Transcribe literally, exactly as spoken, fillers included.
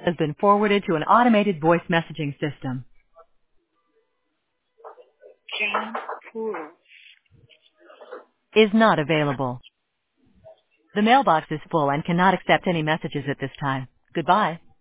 has been forwarded to an automated voice messaging system. Jane Poole. Is not available. The mailbox is full and cannot accept any messages at this time. Goodbye.